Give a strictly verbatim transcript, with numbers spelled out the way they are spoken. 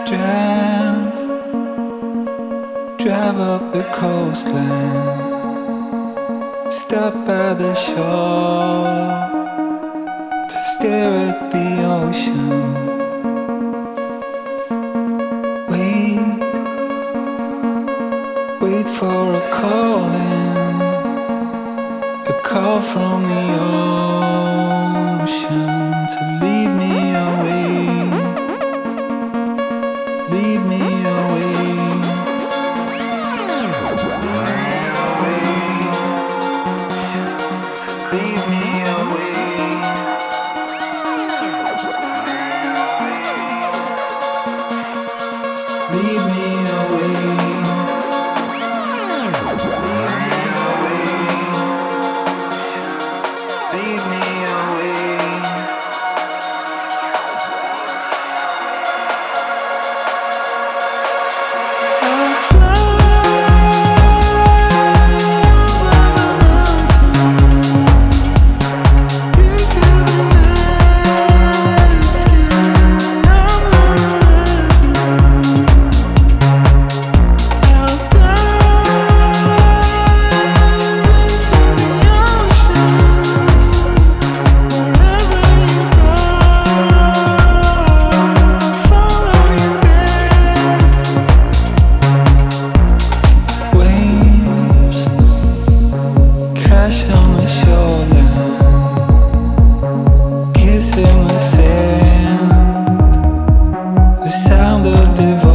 Drive, drive up the coastline, stop by the shore to stare at the ocean. Wait, wait for a calling, a call from the ocean to lead me away, lead me away. Lead me away. Lead me away. Lead me away. I'll fly over the mountains into the night sky. I'm a I'll dive into the ocean. Wherever you go, follow you there. Waves crash on the shoreline, kissing the sand, the sound of divine.